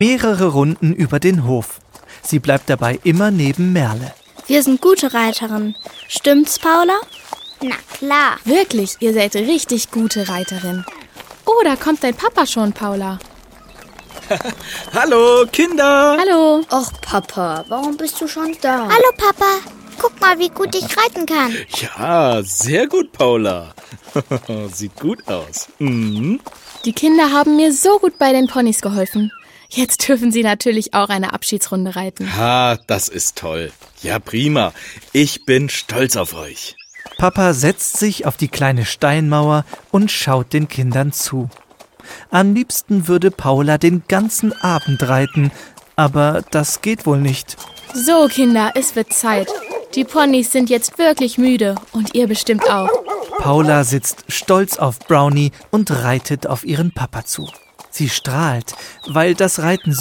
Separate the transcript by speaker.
Speaker 1: mehrere Runden über den Hof. Sie bleibt dabei immer neben Merle.
Speaker 2: Wir sind gute Reiterinnen. Stimmt's, Paula?
Speaker 3: Na klar.
Speaker 4: Wirklich, ihr seid richtig gute Reiterin. Oh, da kommt dein Papa schon, Paula.
Speaker 5: Hallo, Kinder!
Speaker 4: Hallo.
Speaker 3: Och, Papa, warum bist du schon da?
Speaker 6: Hallo Papa, guck mal, wie gut ich reiten kann.
Speaker 5: Ja, sehr gut, Paula. Sieht gut aus. Mhm.
Speaker 4: Die Kinder haben mir so gut bei den Ponys geholfen. Jetzt dürfen sie natürlich auch eine Abschiedsrunde reiten.
Speaker 5: Ha, das ist toll. Ja, prima. Ich bin stolz auf euch.
Speaker 1: Papa setzt sich auf die kleine Steinmauer und schaut den Kindern zu. Am liebsten würde Paula den ganzen Abend reiten, aber das geht wohl nicht.
Speaker 4: So, Kinder, es wird Zeit. Die Ponys sind jetzt wirklich müde und ihr bestimmt auch.
Speaker 1: Paula sitzt stolz auf Brownie und reitet auf ihren Papa zu. Sie strahlt, weil das Reiten